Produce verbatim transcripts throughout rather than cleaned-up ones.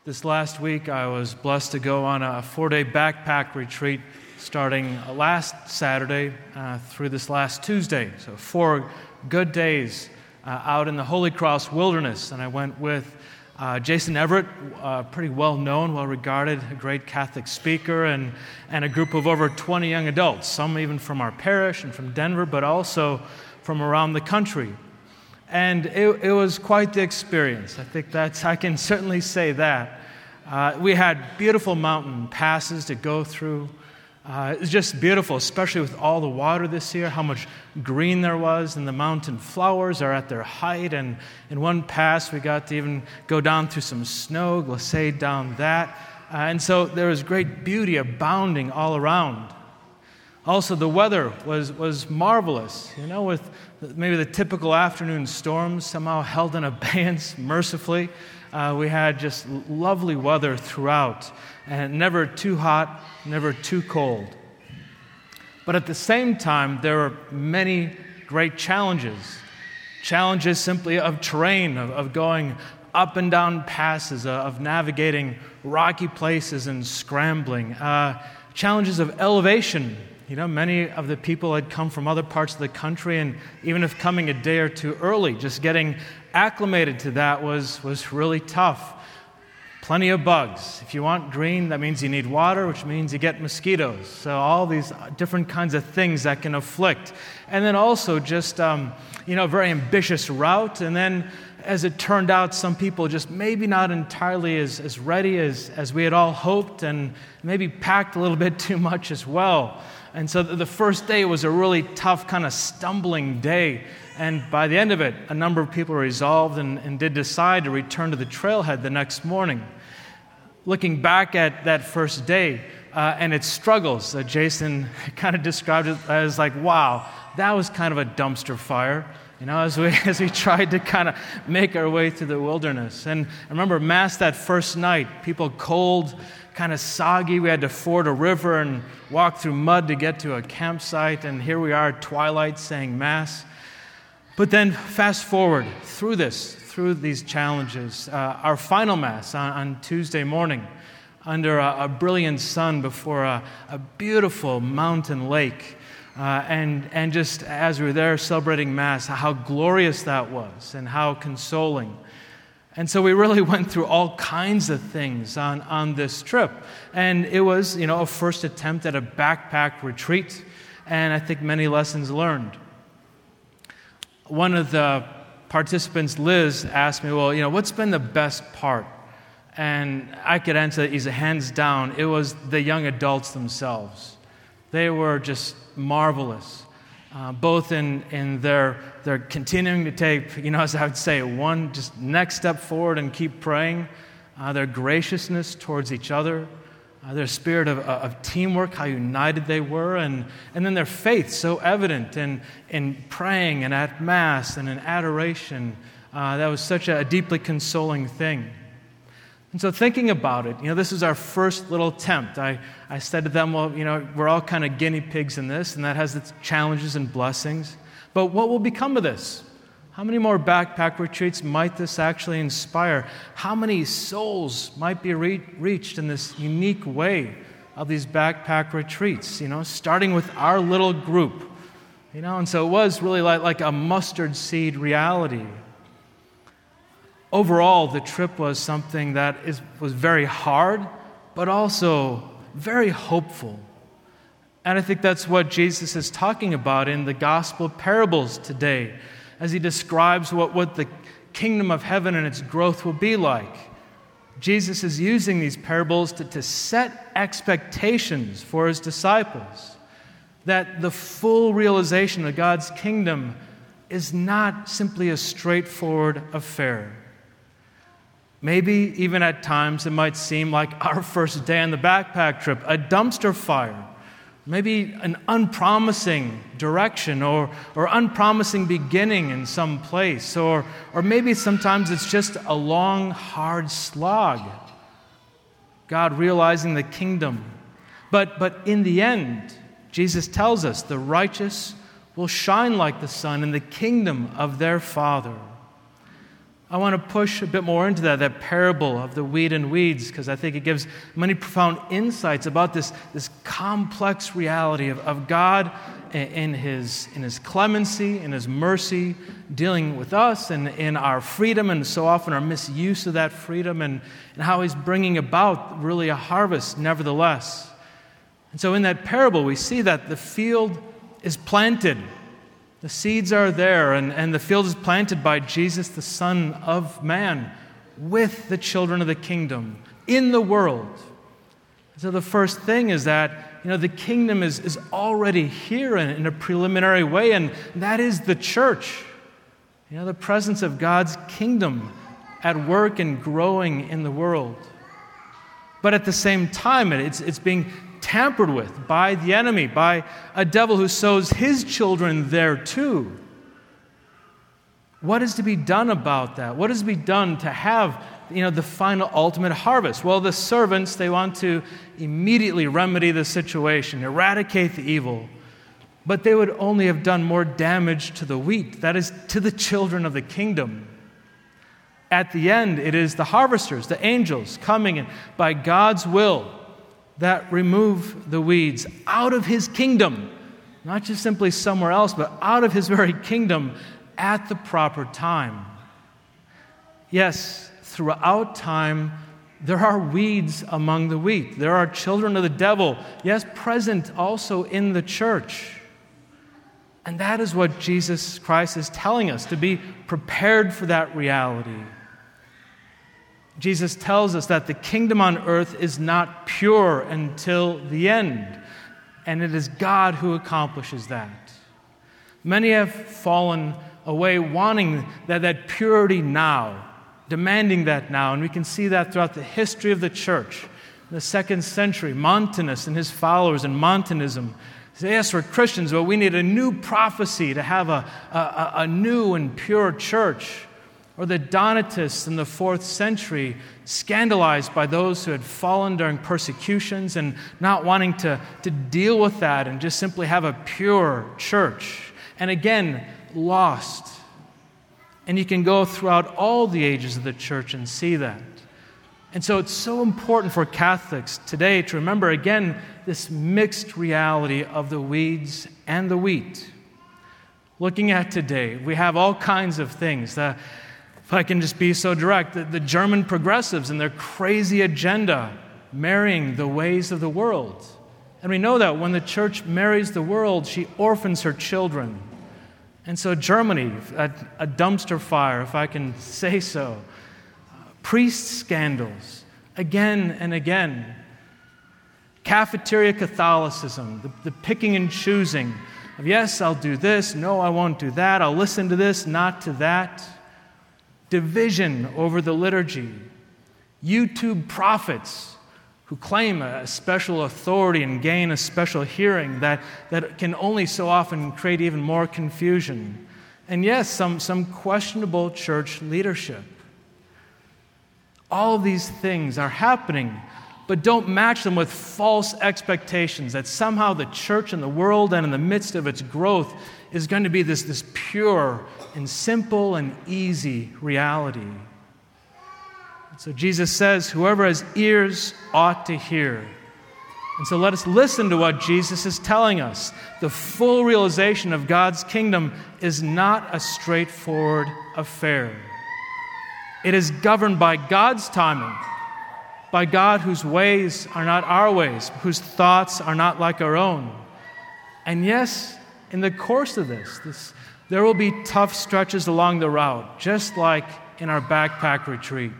This last week, I was blessed to go on a four-day backpack retreat starting last Saturday uh, through this last Tuesday. So four good days uh, out in the Holy Cross Wilderness. And I went with uh, Jason Everett, uh, pretty well-known, well-regarded, a great Catholic speaker, and, and a group of over twenty young adults, some even from our parish and from Denver, but also from around the country. And it, it was quite the experience. I think that's, I can certainly say that. Uh, we had beautiful mountain passes to go through. Uh, it was just beautiful, especially with all the water this year, how much green there was, and the mountain flowers are at their height. And in one pass, we got to even go down through some snow, glissade down that. Uh, and so there was great beauty abounding all around. Also, the weather was, was marvelous, you know, with maybe the typical afternoon storms somehow held in abeyance mercifully. Uh, we had just lovely weather throughout, and never too hot, never too cold. But at the same time, there were many great challenges. Challenges simply of terrain, of, of going up and down passes, uh, of navigating rocky places and scrambling. Uh, challenges of elevation. You know, many of the people had come from other parts of the country, and even if coming a day or two early, just getting acclimated to that was, was really tough. Plenty of bugs. If you want green, that means you need water, which means you get mosquitoes. So all these different kinds of things that can afflict. And then also just, um, you know, a very ambitious route. And then, as it turned out, some people just maybe not entirely as, as ready as, as we had all hoped, and maybe packed a little bit too much as well. And so the first day was a really tough kind of stumbling day. And by the end of it, a number of people resolved and, and did decide to return to the trailhead the next morning. Looking back at that first day uh, and its struggles, uh, Jason kind of described it as like, wow, that was kind of a dumpster fire. You know, as we as we tried to kind of make our way through the wilderness. And I remember Mass that first night, people cold, kind of soggy. We had to ford a river and walk through mud to get to a campsite. And here we are at twilight saying Mass. But then fast forward through this, through these challenges, uh, our final Mass on, on Tuesday morning under a, a brilliant sun before a, a beautiful mountain lake. Uh, and, and just as we were there celebrating Mass, how glorious that was and how consoling. And so we really went through all kinds of things on, on this trip. And it was, you know, a first attempt at a backpack retreat, and I think many lessons learned. One of the participants, Liz, asked me, well, you know, what's been the best part? And I could answer that easily, hands down, it was the young adults themselves. They were just marvelous, uh, both in, in their, their continuing to take, you know, as I would say, one just next step forward and keep praying, uh, their graciousness towards each other, uh, their spirit of, of teamwork, how united they were, and, and then their faith so evident in, in praying and at Mass and in adoration. Uh, that was such a deeply consoling thing. And so thinking about it, you know, this is our first little attempt. I, I said to them, well, you know, we're all kind of guinea pigs in this, and that has its challenges and blessings. But what will become of this? How many more backpack retreats might this actually inspire? How many souls might be re- reached in this unique way of these backpack retreats, you know, starting with our little group? You know, and so it was really like, like a mustard seed reality. Overall, the trip was something that is, was very hard, but also very hopeful. And I think that's what Jesus is talking about in the gospel parables today, as he describes what, what the kingdom of heaven and its growth will be like. Jesus is using these parables to, to set expectations for his disciples, that the full realization of God's kingdom is not simply a straightforward affair. Maybe even at times it might seem like our first day on the backpack trip, a dumpster fire, maybe an unpromising direction or, or unpromising beginning in some place, or, or maybe sometimes it's just a long, hard slog. God realizing the kingdom. But, but in the end, Jesus tells us the righteous will shine like the sun in the kingdom of their Father. I want to push a bit more into that, that parable of the wheat and weeds, because I think it gives many profound insights about this, this complex reality of, of God in his, in his clemency, in his mercy, dealing with us and in our freedom, and so often our misuse of that freedom, and, and how he's bringing about really a harvest nevertheless. And so in that parable, we see that the field is planted. The seeds are there, and, and the field is planted by Jesus, the Son of Man, with the children of the kingdom in the world. So the first thing is that, you know, the kingdom is, is already here in, in a preliminary way, and that is the church. You know, the presence of God's kingdom at work and growing in the world. But at the same time, it's, it's being tampered with by the enemy, by a devil who sows his children there too. What is to be done about that? What is to be done to have, you know, the final ultimate harvest? Well, the servants, they want to immediately remedy the situation, eradicate the evil, but they would only have done more damage to the wheat, that is, to the children of the kingdom. At the end, it is the harvesters, the angels, coming in by God's will that remove the weeds out of his kingdom, not just simply somewhere else, but out of his very kingdom at the proper time. Yes, throughout time, there are weeds among the wheat. There are children of the devil, yes, present also in the church. And that is what Jesus Christ is telling us, to be prepared for that reality. Jesus tells us that the kingdom on earth is not pure until the end, and it is God who accomplishes that. Many have fallen away wanting that, that purity now, demanding that now, and we can see that throughout the history of the church. In the second century, Montanus and his followers in Montanism say, yes, we're Christians, but we need a new prophecy to have a, a, a new and pure church. Or the Donatists in the fourth century, scandalized by those who had fallen during persecutions and not wanting to, to deal with that and just simply have a pure church. And again, lost. And you can go throughout all the ages of the church and see that. And so it's so important for Catholics today to remember again this mixed reality of the weeds and the wheat. Looking at today, we have all kinds of things. The, If I can just be so direct, the, the German progressives and their crazy agenda, marrying the ways of the world. And we know that when the church marries the world, she orphans her children. And so Germany, a, a dumpster fire, if I can say so. Priest scandals, again and again. Cafeteria Catholicism, the, the picking and choosing of, yes, I'll do this, no, I won't do that, I'll listen to this, not to that. Division over the liturgy, YouTube prophets who claim a special authority and gain a special hearing that, that can only so often create even more confusion. And yes, some, some questionable church leadership. All of these things are happening, but don't match them with false expectations that somehow the church and the world and in the midst of its growth is going to be this, this pure and simple and easy reality. So Jesus says, whoever has ears ought to hear. And so let us listen to what Jesus is telling us. The full realization of God's kingdom is not a straightforward affair. It is governed by God's timing, by God whose ways are not our ways, whose thoughts are not like our own. And yes, in the course of this, this there will be tough stretches along the route, just like in our backpack retreat.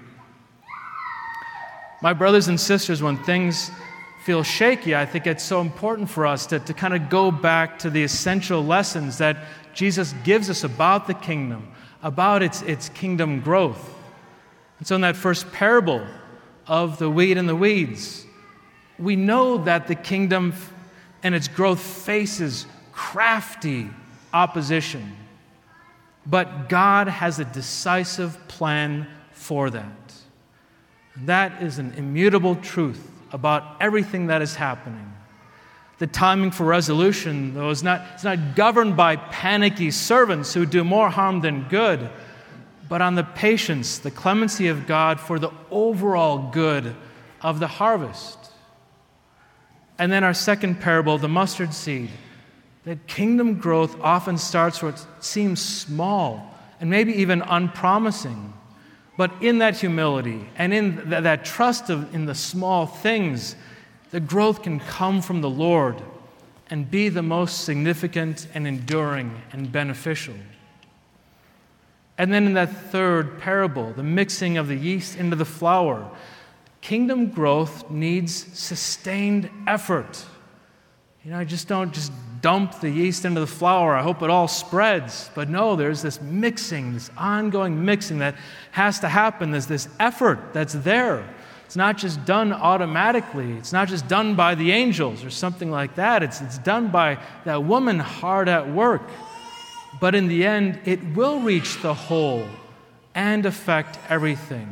My brothers and sisters, when things feel shaky, I think it's so important for us to, to kind of go back to the essential lessons that Jesus gives us about the kingdom, about its, its kingdom growth. And so in that first parable of the wheat and the weeds, we know that the kingdom and its growth faces crafty opposition. But God has a decisive plan for that. That is an immutable truth about everything that is happening. The timing for resolution, though, is not, it's not governed by panicky servants who do more harm than good, but on the patience, the clemency of God for the overall good of the harvest. And then our second parable, the mustard seed, that kingdom growth often starts where it seems small and maybe even unpromising. But in that humility and in th- that trust of, in the small things, the growth can come from the Lord and be the most significant and enduring and beneficial. And then in that third parable, the mixing of the yeast into the flour, kingdom growth needs sustained effort. You know, just don't just dump the yeast into the flour. I hope it all spreads. But no, there's this mixing, this ongoing mixing that has to happen. There's this effort that's there. It's not just done automatically. It's not just done by the angels or something like that. It's, it's done by that woman hard at work. But in the end, it will reach the whole and affect everything.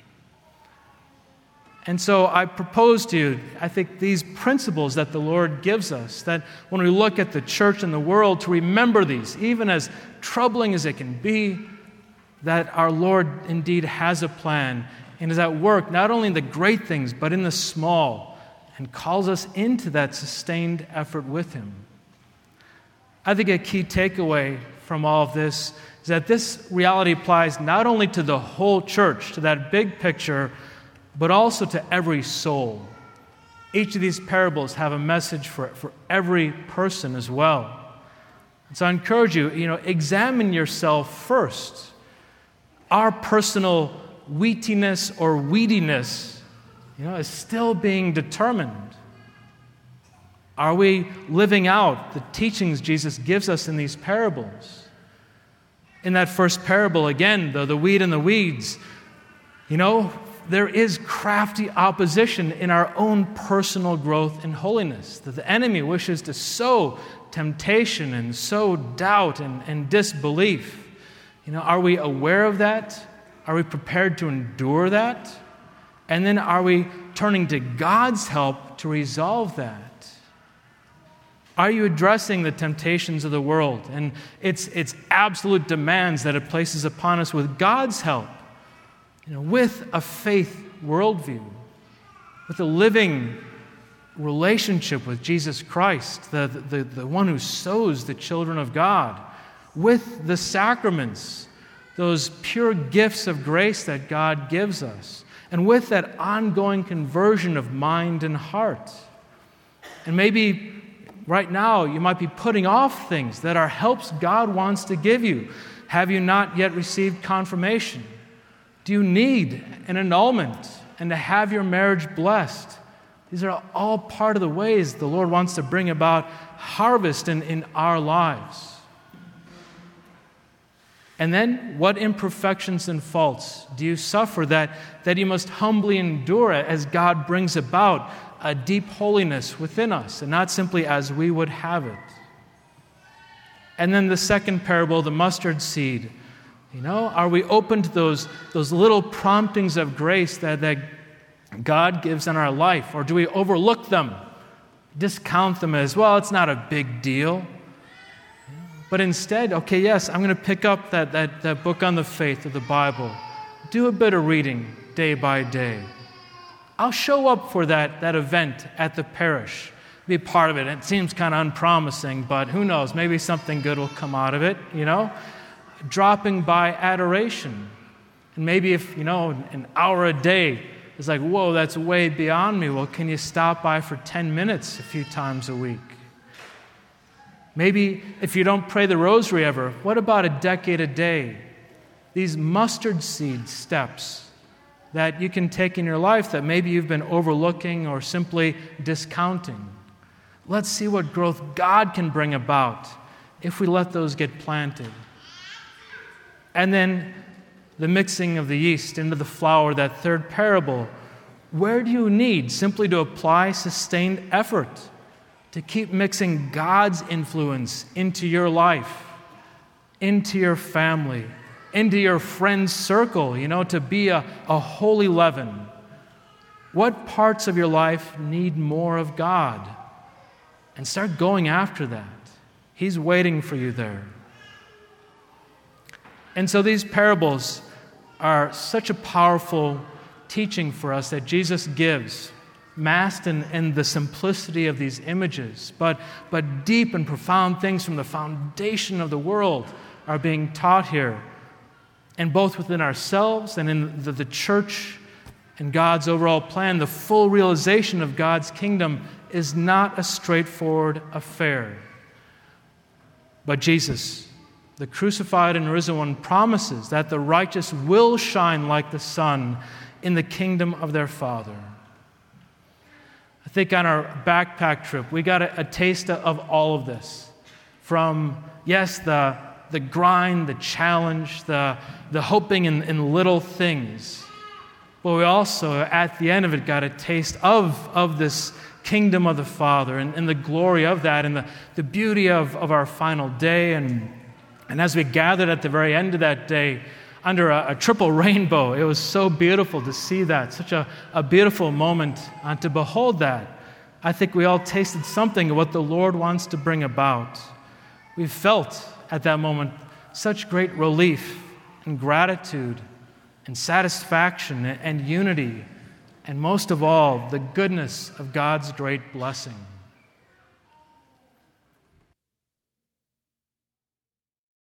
And so I propose to you, I think, these principles that the Lord gives us, that when we look at the church and the world, to remember these, even as troubling as it can be, that our Lord indeed has a plan and is at work, not only in the great things, but in the small, and calls us into that sustained effort with Him. I think a key takeaway from all of this is that this reality applies not only to the whole church, to that big picture, but also to every soul. Each of these parables have a message for, for every person as well. And so I encourage you, you know, examine yourself first. Our personal wheatiness or weediness, you know, is still being determined. Are we living out the teachings Jesus gives us in these parables? In that first parable, again, the, the wheat and the weeds, you know, there is crafty opposition in our own personal growth and holiness, that the enemy wishes to sow temptation and sow doubt and, and disbelief. You know, are we aware of that? Are we prepared to endure that? And then are we turning to God's help to resolve that? Are you addressing the temptations of the world and its, its absolute demands that it places upon us with God's help? You know, with a faith worldview, with a living relationship with Jesus Christ, the, the, the one who sows the children of God, with the sacraments, those pure gifts of grace that God gives us, and with that ongoing conversion of mind and heart. And maybe right now you might be putting off things that are helps God wants to give you. Have you not yet received confirmation? Do you need an annulment and to have your marriage blessed? These are all part of the ways the Lord wants to bring about harvest in, in our lives. And then, what imperfections and faults do you suffer that, that you must humbly endure as God brings about a deep holiness within us, and not simply as we would have it? And then the second parable, the mustard seed. You know, are we open to those, those little promptings of grace that, that God gives in our life? Or do we overlook them, discount them as, well, it's not a big deal? But instead, okay, yes, I'm going to pick up that, that, that book on the faith of the Bible, do a bit of reading day by day. I'll show up for that, that event at the parish, be a part of it. It seems kind of unpromising, but who knows, maybe something good will come out of it, you know? Dropping by adoration. And maybe if, you know, an hour a day is like, whoa, that's way beyond me. Well, can you stop by for ten minutes a few times a week? Maybe if you don't pray the rosary ever, what about a decade a day? These mustard seed steps that you can take in your life that maybe you've been overlooking or simply discounting. Let's see what growth God can bring about if we let those get planted. And then the mixing of the yeast into the flour, that third parable. Where do you need simply to apply sustained effort to keep mixing God's influence into your life, into your family, into your friend's circle, you know, to be a, a holy leaven? What parts of your life need more of God? And start going after that. He's waiting for you there. And so these parables are such a powerful teaching for us that Jesus gives, masked in, in the simplicity of these images, but, but deep and profound things from the foundation of the world are being taught here, and both within ourselves and in the, the church and God's overall plan. The full realization of God's kingdom is not a straightforward affair. But Jesus, the crucified and risen one, promises that the righteous will shine like the sun in the kingdom of their Father. I think on our backpack trip, we got a, a taste of all of this. From, yes, the, the grind, the challenge, the, the hoping in, in little things. But we also, at the end of it, got a taste of, of this kingdom of the Father and, and the glory of that and the, the beauty of, of our final day. And, and as we gathered at the very end of that day, under a, a triple rainbow, it was so beautiful to see that, such a, a beautiful moment uh, to behold that. I think we all tasted something of what the Lord wants to bring about. We felt at that moment such great relief and gratitude and satisfaction and unity, and most of all, the goodness of God's great blessing.